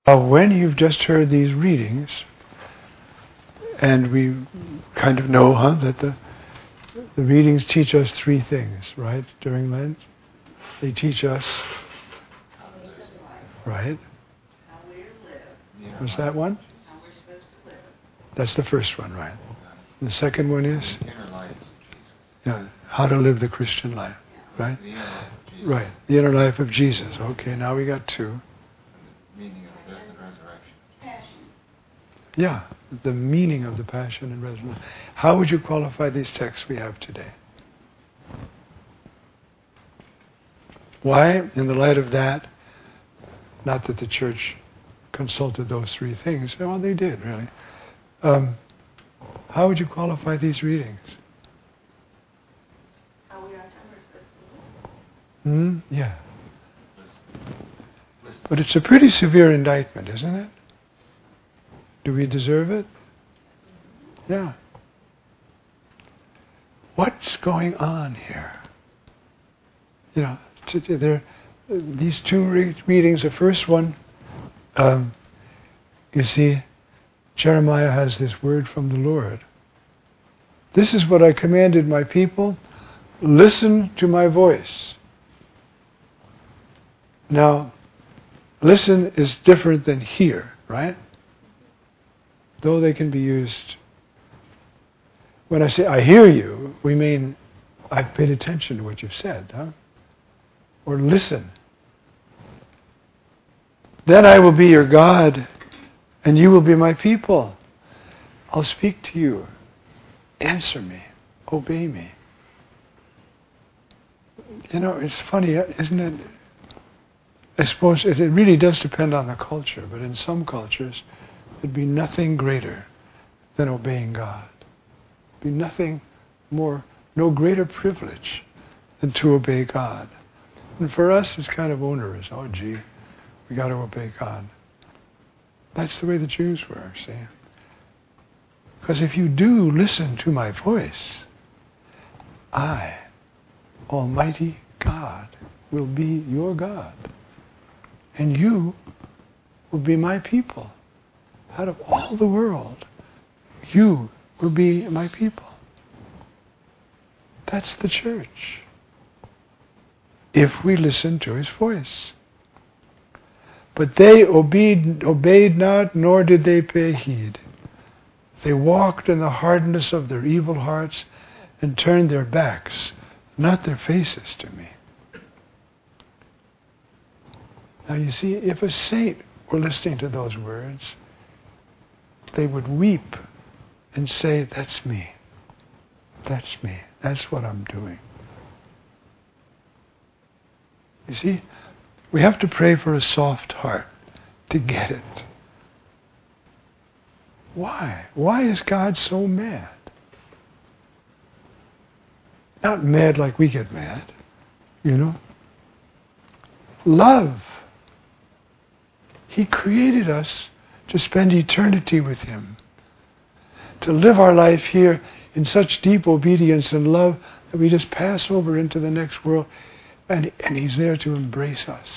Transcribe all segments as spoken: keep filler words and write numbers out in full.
Uh, when you've just heard these readings, and we kind of know, huh, that the the readings teach us three things, right, during Lent? They teach us, right? Was that one? That's the first one, right? And the second one is? Yeah, how to live the Christian life, right? Right, the inner life of Jesus. Okay, now we got two. Meaning of death and resurrection. Yeah, the meaning of the passion and resurrection. How would you qualify these texts we have today? Why, in the light of that, not that the church consulted those three things, well, they did, really. Um, how would you qualify these readings? How we are supposed to Hmm? Yeah. But it's a pretty severe indictment, isn't it? Do we deserve it? Yeah. What's going on here? You know, t- t- there, these two re- readings, the first one, um, you see, Jeremiah has this word from the Lord. This is what I commanded my people. Listen to my voice. Now, listen is different than hear, right? Though they can be used. When I say I hear you, we mean I've paid attention to what you've said, huh? Or listen. Then I will be your God, and you will be my people. I'll speak to you. Answer me. Obey me. You know, it's funny, isn't it? I suppose it, it really does depend on the culture, but in some cultures, there'd be nothing greater than obeying God. There'd be nothing more, no greater privilege than to obey God. And for us, it's kind of onerous. Oh, gee, we got to obey God. That's the way the Jews were, see? Because if you do listen to my voice, I, Almighty God, will be your God. And you will be my people. Out of all the world, you will be my people. That's the church. If we listen to his voice. But they obeyed, obeyed not, nor did they pay heed. They walked in the hardness of their evil hearts and turned their backs, not their faces, to me. Now you see, if a saint were listening to those words, they would weep and say, that's me. That's me. That's what I'm doing. You see, we have to pray for a soft heart to get it. Why? Why is God so mad? Not mad like we get mad, you know. Love. He created us to spend eternity with him. To live our life here in such deep obedience and love that we just pass over into the next world, and, and he's there to embrace us.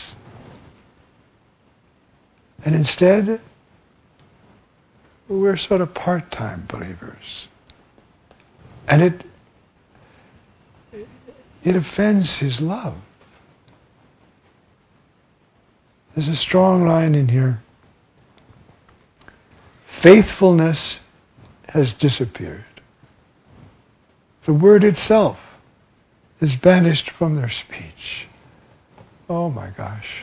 And instead, we're sort of part-time believers. And it it offends his love. There's a strong line in here. Faithfulness has disappeared. The word itself is banished from their speech. Oh my gosh.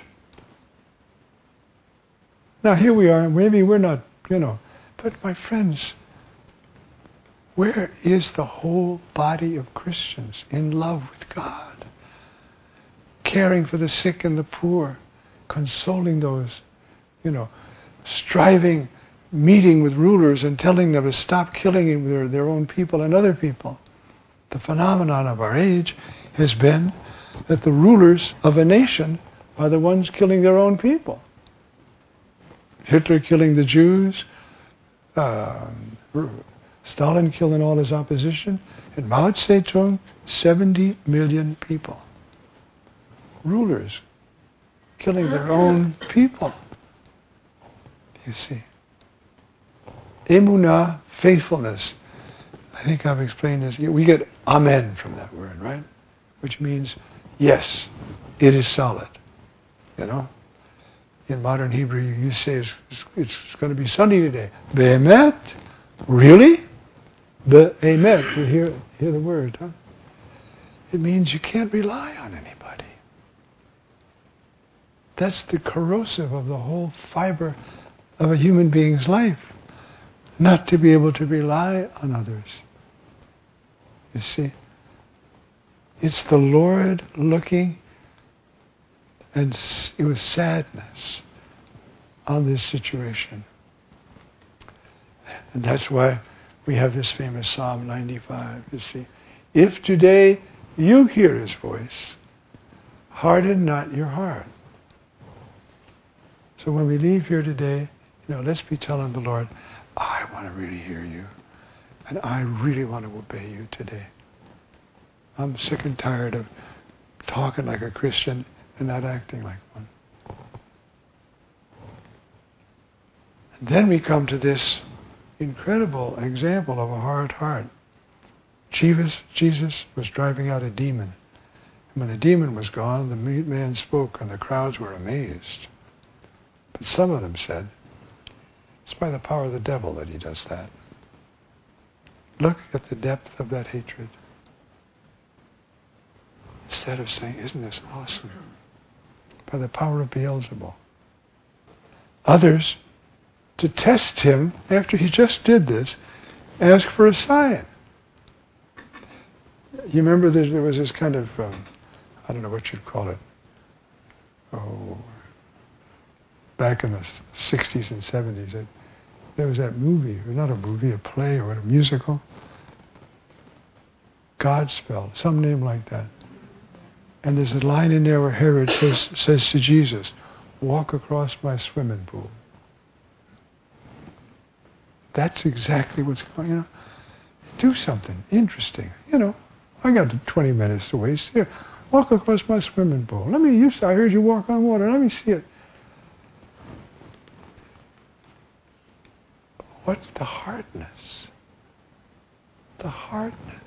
Now here we are, maybe we're not, you know, but my friends, where is the whole body of Christians in love with God? Caring for the sick and the poor, consoling those, you know, striving, meeting with rulers and telling them to stop killing their, their own people and other people. The phenomenon of our age has been that the rulers of a nation are the ones killing their own people. Hitler killing the Jews, uh, Stalin killing all his opposition, and Mao Zedong, seventy million people. Rulers killing their own people. You see. Emunah, faithfulness. I think I've explained this. We get amen from that word, right? Which means, yes, it is solid. You know? In modern Hebrew, you say it's, it's going to be sunny today. Be'emet? Really? Be'emet. You hear, hear the word, huh? It means you can't rely on anybody. That's the corrosive of the whole fiber of a human being's life. Not to be able to rely on others. You see? It's the Lord looking and s- with sadness on this situation. And that's why we have this famous Psalm ninety-five. You see? If today you hear His voice, harden not your heart. So when we leave here today, you know, let's be telling the Lord, I want to really hear you. And I really want to obey you today. I'm sick and tired of talking like a Christian and not acting like one. And then we come to this incredible example of a hard heart. Jesus, Jesus was driving out a demon. And when the demon was gone, the man spoke and the crowds were amazed. But some of them said, it's by the power of the devil that he does that. Look at the depth of that hatred. Instead of saying, isn't this awesome? By the power of Beelzebul. Others, to test him, after he just did this, ask for a sign. You remember there, there was this kind of, um, I don't know what you'd call it, oh, back in the sixties and seventies, it, there was that movie, or not a movie, a play or a musical, Godspell, some name like that. And there's a line in there where Herod says, says to Jesus, walk across my swimming pool. That's exactly what's going on. You know, do something interesting. You know, I got twenty minutes to waste. Here, walk across my swimming pool. Let me, you, I heard you walk on water. Let me see it. What's the hardness? The hardness.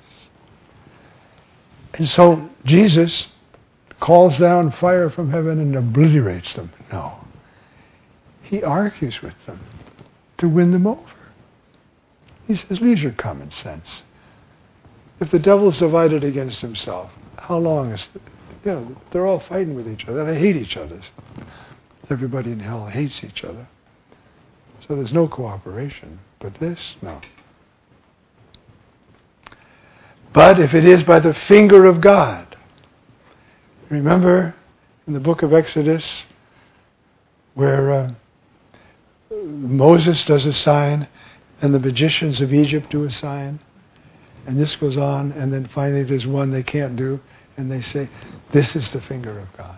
And so Jesus calls down fire from heaven and obliterates them. No. He argues with them to win them over. He says, use your common sense. If the devil's divided against himself, how long is it? You know, they're all fighting with each other. They hate each other. Everybody in hell hates each other. So there's no cooperation. But this, no. But if it is by the finger of God, remember in the book of Exodus where uh, Moses does a sign and the magicians of Egypt do a sign, and this goes on, and then finally there's one they can't do, and they say, this is the finger of God.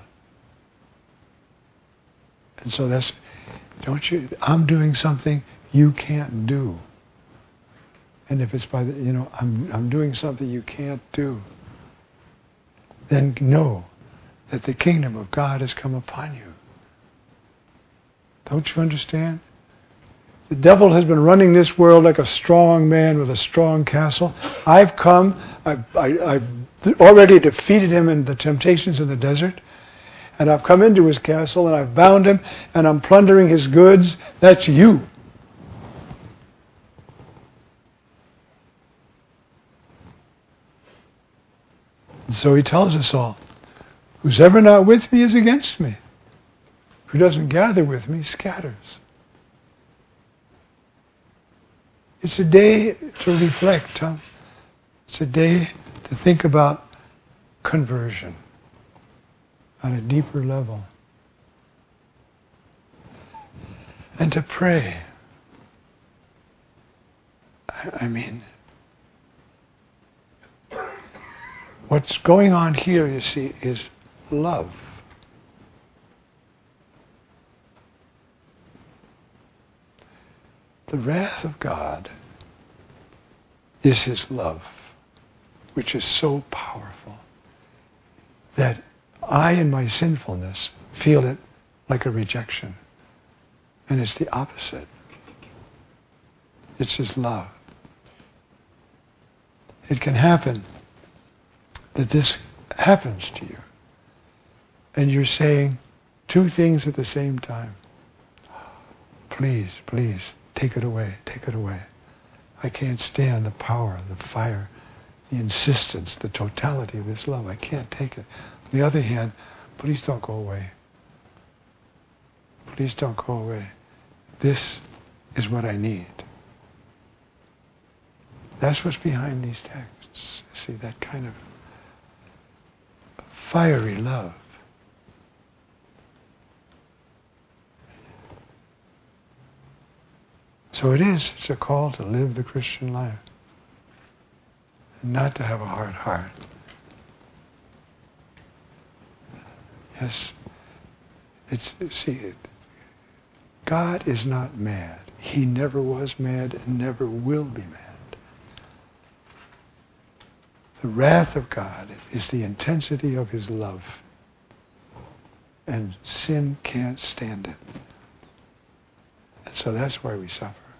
And so that's, don't you, I'm doing something you can't do. And if it's by the, you know, I'm I'm doing something you can't do, then know that the kingdom of God has come upon you. Don't you understand? The devil has been running this world like a strong man with a strong castle. I've come, I've, I, I've already defeated him in the temptations in the desert, and I've come into his castle and I've bound him and I'm plundering his goods. That's you. And so he tells us all, who's ever not with me is against me. Who doesn't gather with me scatters. It's a day to reflect, huh? It's a day to think about conversion on a deeper level. And to pray. I, I mean, what's going on here, you see, is love. The wrath of God is His love, which is so powerful that I, in my sinfulness, feel it like a rejection. And it's the opposite. It's His love. It can happen that this happens to you. And you're saying two things at the same time. Please, please, take it away, take it away. I can't stand the power, the fire, the insistence, the totality of this love. I can't take it. On the other hand, please don't go away. Please don't go away. This is what I need. That's what's behind these texts. See, that kind of fiery love. So it is, it's a call to live the Christian life. Not to have a hard heart. Yes, it's, see, it, God is not mad. He never was mad and never will be mad. The wrath of God is the intensity of His love. And sin can't stand it. And so that's why we suffer.